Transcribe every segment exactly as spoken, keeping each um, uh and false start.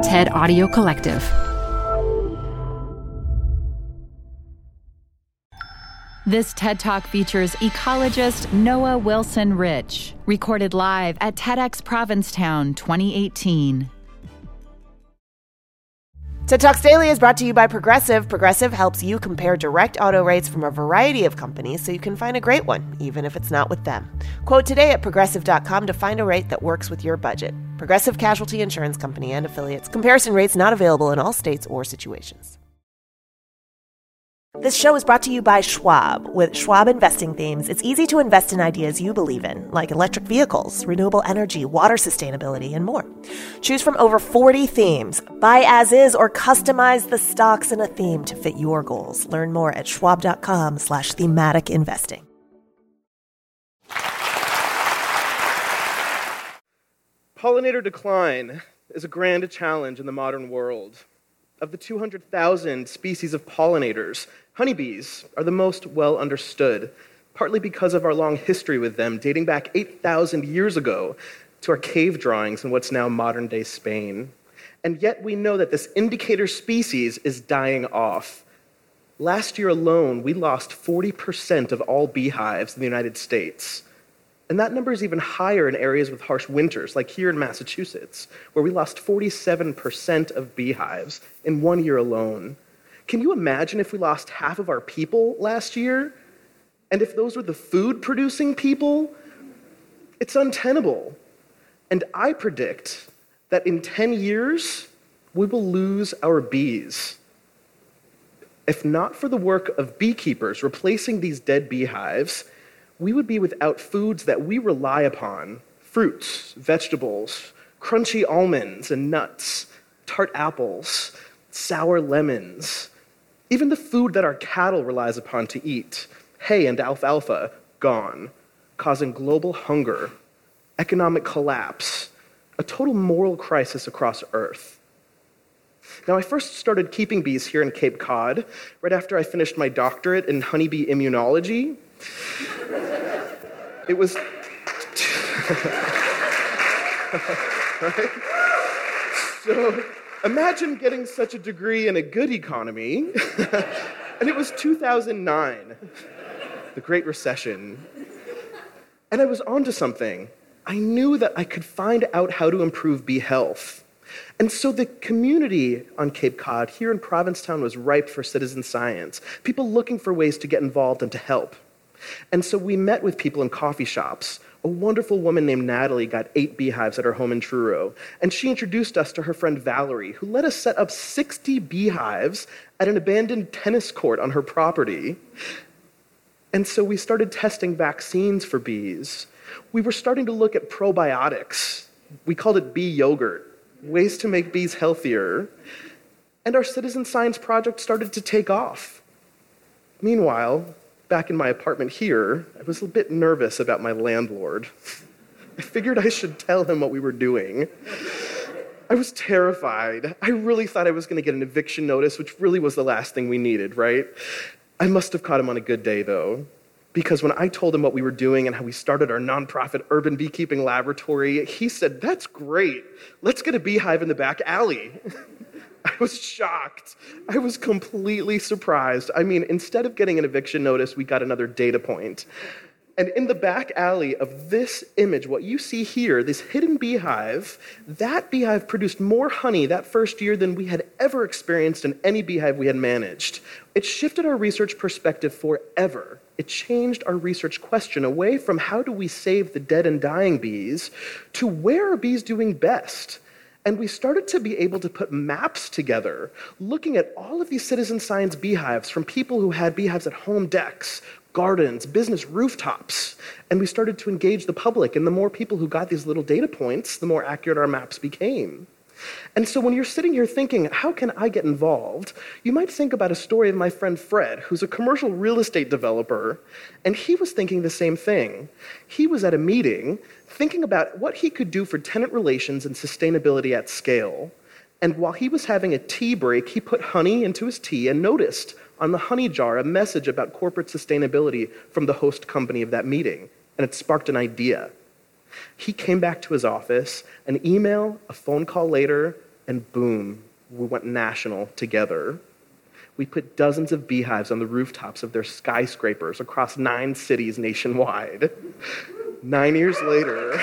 TED Audio Collective. This TED Talk features ecologist Noah Wilson Rich, recorded live at TEDx Provincetown twenty eighteen. TED Talks Daily is brought to you by Progressive. Progressive helps you compare direct auto rates from a variety of companies so you can find a great one, even if it's not with them. Quote today at progressive dot com to find a rate that works with your budget. Progressive Casualty Insurance Company and Affiliates. Comparison rates not available in all states or situations. This show is brought to you by Schwab. With Schwab investing themes, it's easy to invest in ideas you believe in, like electric vehicles, renewable energy, water sustainability, and more. Choose from over forty themes. Buy as is or customize the stocks in a theme to fit your goals. Learn more at schwab dot com slash thematic investing. Pollinator decline is a grand challenge in the modern world. Of the two hundred thousand species of pollinators, honeybees are the most well understood, partly because of our long history with them, dating back eight thousand years ago to our cave drawings in what's now modern-day Spain. And yet we know that this indicator species is dying off. Last year alone, we lost forty percent of all beehives in the United States. And that number is even higher in areas with harsh winters, like here in Massachusetts, where we lost forty-seven percent of beehives in one year alone. Can you imagine if we lost half of our people last year? And if those were the food-producing people? It's untenable. And I predict that in ten years, we will lose our bees. If not for the work of beekeepers replacing these dead beehives, we would be without foods that we rely upon: fruits, vegetables, crunchy almonds and nuts, tart apples, sour lemons, even the food that our cattle relies upon to eat, hay and alfalfa, gone, causing global hunger, economic collapse, a total moral crisis across Earth. Now, I first started keeping bees here in Cape Cod right after I finished my doctorate in honeybee immunology. It was... right? So imagine getting such a degree in a good economy, and it was two thousand nine, the Great Recession. And I was onto something. I knew that I could find out how to improve bee health. And so the community on Cape Cod here in Provincetown was ripe for citizen science, people looking for ways to get involved and to help. And so we met with people in coffee shops. A wonderful woman named Natalie got eight beehives at her home in Truro, and she introduced us to her friend Valerie, who let us set up sixty beehives at an abandoned tennis court on her property. And so we started testing vaccines for bees. We were starting to look at probiotics. We called it bee yogurt, ways to make bees healthier. And our citizen science project started to take off. Meanwhile, back in my apartment here, I was a bit nervous about my landlord. I figured I should tell him what we were doing. I was terrified. I really thought I was going to get an eviction notice, which really was the last thing we needed, right? I must have caught him on a good day, though, because when I told him what we were doing and how we started our nonprofit urban beekeeping laboratory, he said, "That's great. Let's get a beehive in the back alley." I was shocked. I was completely surprised. I mean, instead of getting an eviction notice, we got another data point. And in the back alley of this image, what you see here, this hidden beehive, that beehive produced more honey that first year than we had ever experienced in any beehive we had managed. It shifted our research perspective forever. It changed our research question away from how do we save the dead and dying bees to where are bees doing best? And we started to be able to put maps together, looking at all of these citizen science beehives from people who had beehives at home decks, gardens, business rooftops. And we started to engage the public. And the more people who got these little data points, the more accurate our maps became. And so when you're sitting here thinking, how can I get involved? You might think about a story of my friend Fred, who's a commercial real estate developer, and he was thinking the same thing. He was at a meeting thinking about what he could do for tenant relations and sustainability at scale. And while he was having a tea break, he put honey into his tea and noticed on the honey jar a message about corporate sustainability from the host company of that meeting, and it sparked an idea. He came back to his office, an email, a phone call later, and boom, we went national together. We put dozens of beehives on the rooftops of their skyscrapers across nine cities nationwide. Nine years later,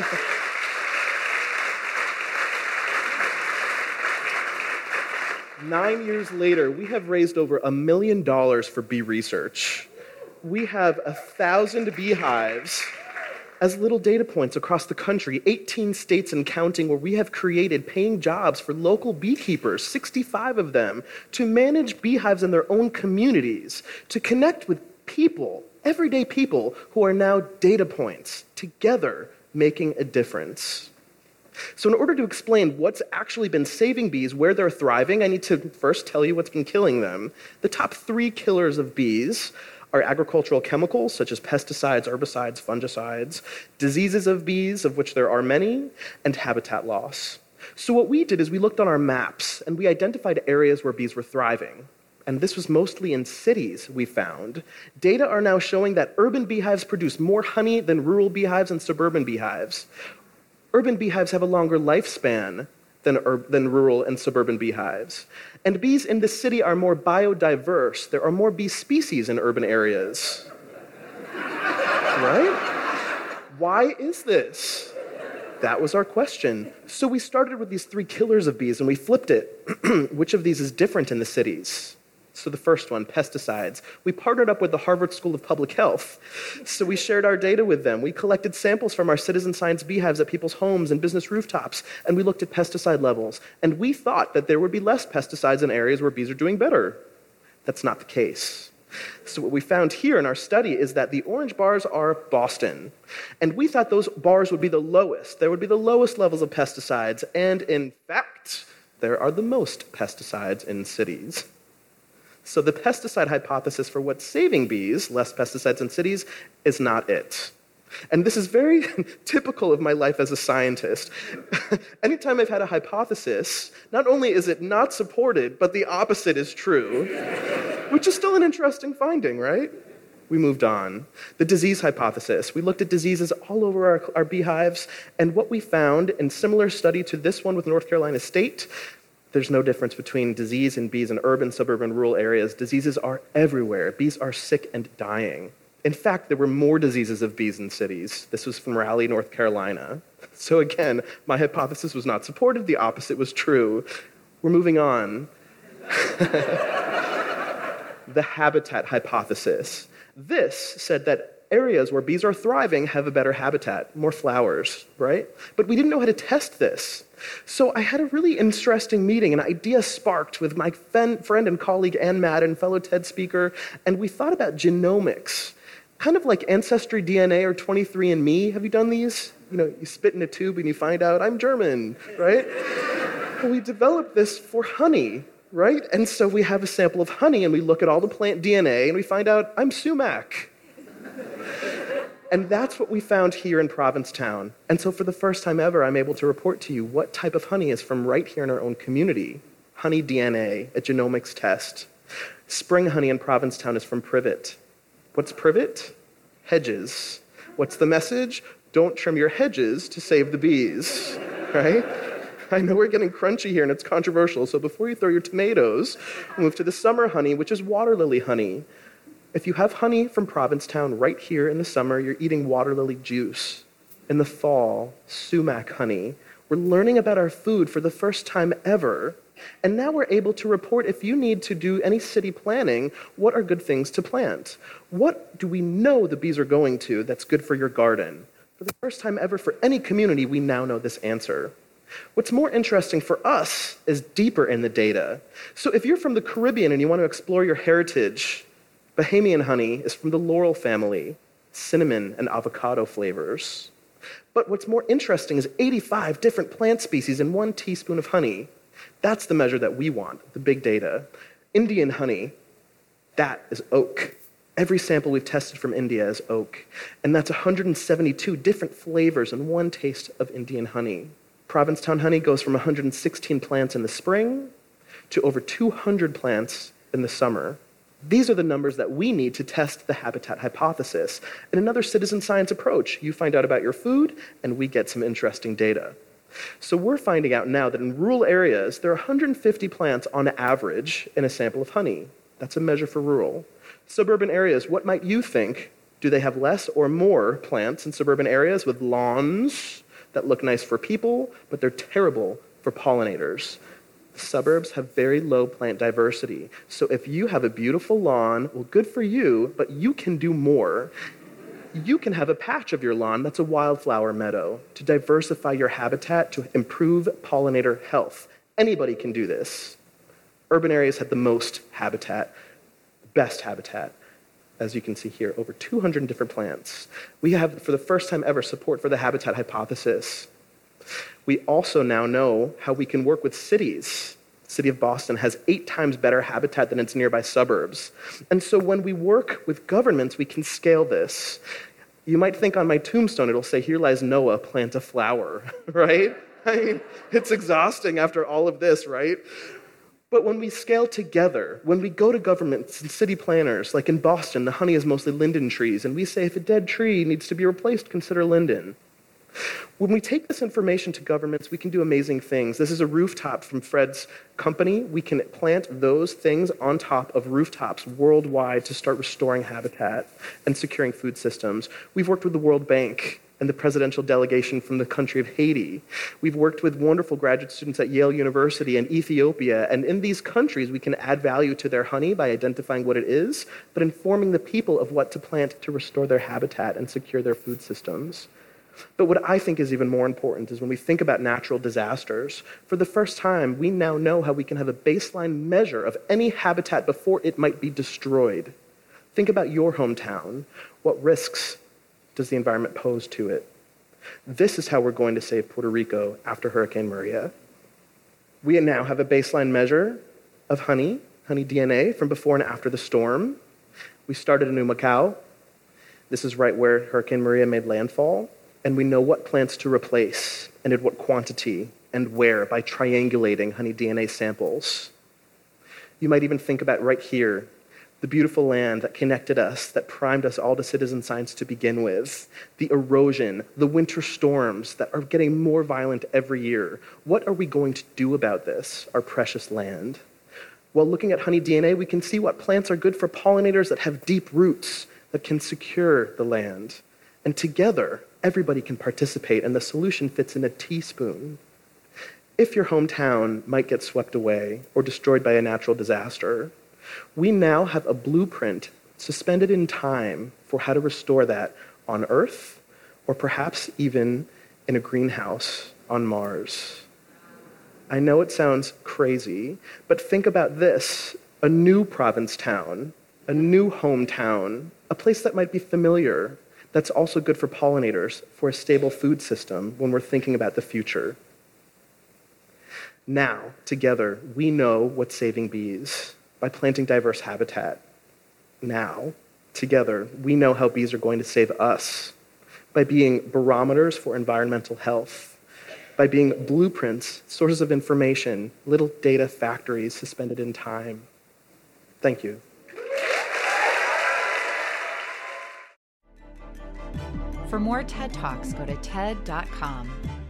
nine years later, we have raised over a million dollars for bee research. We have a thousand beehives as little data points across the country, eighteen states and counting, where we have created paying jobs for local beekeepers, sixty-five of them, to manage beehives in their own communities, to connect with people, everyday people, who are now data points, together making a difference. So in order to explain what's actually been saving bees, where they're thriving, I need to first tell you what's been killing them. The top three killers of bees are agricultural chemicals, such as pesticides, herbicides, fungicides, diseases of bees, of which there are many, and habitat loss. So what we did is we looked on our maps, and we identified areas where bees were thriving. And this was mostly in cities, we found. Data are now showing that urban beehives produce more honey than rural beehives and suburban beehives. Urban beehives have a longer lifespan than, ur- than rural and suburban beehives. And bees in the city are more biodiverse. There are more bee species in urban areas. Right? Why is this? That was our question. So we started with these three killers of bees, and we flipped it. Which of these is different in the cities? So the first one, pesticides. We partnered up with the Harvard School of Public Health. So we shared our data with them. We collected samples from our citizen science beehives at people's homes and business rooftops, and we looked at pesticide levels. And we thought that there would be less pesticides in areas where bees are doing better. That's not the case. So what we found here in our study is that the orange bars are Boston. And we thought those bars would be the lowest. There would be the lowest levels of pesticides. And in fact, there are the most pesticides in cities. So the pesticide hypothesis for what's saving bees, less pesticides in cities, is not it. And this is very typical of my life as a scientist. Anytime I've had a hypothesis, not only is it not supported, but the opposite is true, which is still an interesting finding, right? We moved on. The disease hypothesis. We looked at diseases all over our, our beehives, and what we found in similar study to this one with North Carolina State, there's no difference between disease in bees in urban, suburban, rural areas. Diseases are everywhere. Bees are sick and dying. In fact, there were more diseases of bees in cities. This was from Raleigh, North Carolina. So again, my hypothesis was not supported. The opposite was true. We're moving on. The habitat hypothesis. This said that areas where bees are thriving have a better habitat, more flowers, right? But we didn't know how to test this. So I had a really interesting meeting. An idea sparked with my friend and colleague Ann Madden, fellow TED speaker, and we thought about genomics, kind of like Ancestry D N A or twenty-three and me. Have you done these? You know, you spit in a tube and you find out, I'm German, right? Well, we developed this for honey, right? And so we have a sample of honey, and we look at all the plant D N A, and we find out, I'm sumac. And that's what we found here in Provincetown. And so for the first time ever, I'm able to report to you what type of honey is from right here in our own community. Honey D N A, a genomics test. Spring honey in Provincetown is from privet. What's privet? Hedges. What's the message? Don't trim your hedges to save the bees, right? I know we're getting crunchy here and it's controversial, so before you throw your tomatoes, move to the summer honey, which is water lily honey. If you have honey from Provincetown right here in the summer, you're eating water lily juice. In the fall, sumac honey. We're learning about our food for the first time ever. And now we're able to report, if you need to do any city planning, what are good things to plant? What do we know the bees are going to that's good for your garden? For the first time ever for any community, we now know this answer. What's more interesting for us is deeper in the data. So if you're from the Caribbean and you want to explore your heritage, Bahamian honey is from the laurel family, cinnamon and avocado flavors. But what's more interesting is eighty-five different plant species in one teaspoon of honey. That's the measure that we want, the big data. Indian honey, that is oak. Every sample we've tested from India is oak. And that's one hundred seventy-two different flavors in one taste of Indian honey. Provincetown honey goes from one hundred sixteen plants in the spring to over two hundred plants in the summer. These are the numbers that we need to test the habitat hypothesis. In another citizen science approach, you find out about your food, and we get some interesting data. So we're finding out now that in rural areas, there are one hundred fifty plants on average in a sample of honey. That's a measure for rural. Suburban areas, what might you think? Do they have less or more plants in suburban areas with lawns that look nice for people, but they're terrible for pollinators? Suburbs have very low plant diversity. So if you have a beautiful lawn, well, good for you, but you can do more. You can have a patch of your lawn that's a wildflower meadow to diversify your habitat to improve pollinator health. Anybody can do this. Urban areas have the most habitat, best habitat. As you can see here, over two hundred different plants. We have, for the first time ever, support for the habitat hypothesis. We also now know how we can work with cities. The city of Boston has eight times better habitat than its nearby suburbs. And so when we work with governments, we can scale this. You might think on my tombstone, it'll say, "Here lies Noah, plant a flower," right? I mean, it's exhausting after all of this, right? But when we scale together, when we go to governments and city planners, like in Boston, the honey is mostly linden trees, and we say if a dead tree needs to be replaced, consider linden. When we take this information to governments, we can do amazing things. This is a rooftop from Fred's company. We can plant those things on top of rooftops worldwide to start restoring habitat and securing food systems. We've worked with the World Bank and the presidential delegation from the country of Haiti. We've worked with wonderful graduate students at Yale University and Ethiopia, and in these countries we can add value to their honey by identifying what it is, but informing the people of what to plant to restore their habitat and secure their food systems. But what I think is even more important is when we think about natural disasters, for the first time, we now know how we can have a baseline measure of any habitat before it might be destroyed. Think about your hometown. What risks does the environment pose to it? This is how we're going to save Puerto Rico after Hurricane Maria. We now have a baseline measure of honey, honey D N A from before and after the storm. We started in Humacao. This is right where Hurricane Maria made landfall. And we know what plants to replace and at what quantity and where by triangulating honey D N A samples. You might even think about right here, the beautiful land that connected us, that primed us all to citizen science to begin with, the erosion, the winter storms that are getting more violent every year. What are we going to do about this, our precious land? Well, looking at honey D N A, we can see what plants are good for pollinators that have deep roots that can secure the land. And together, everybody can participate, and the solution fits in a teaspoon. If your hometown might get swept away or destroyed by a natural disaster, we now have a blueprint suspended in time for how to restore that on Earth, or perhaps even in a greenhouse on Mars. I know it sounds crazy, but think about this: a new province town, a new hometown, a place that might be familiar, that's also good for pollinators, for a stable food system when we're thinking about the future. Now, together, we know what's saving bees by planting diverse habitat. Now, together, we know how bees are going to save us by being barometers for environmental health, by being blueprints, sources of information, little data factories suspended in time. Thank you. For more TED Talks, go to T E D dot com.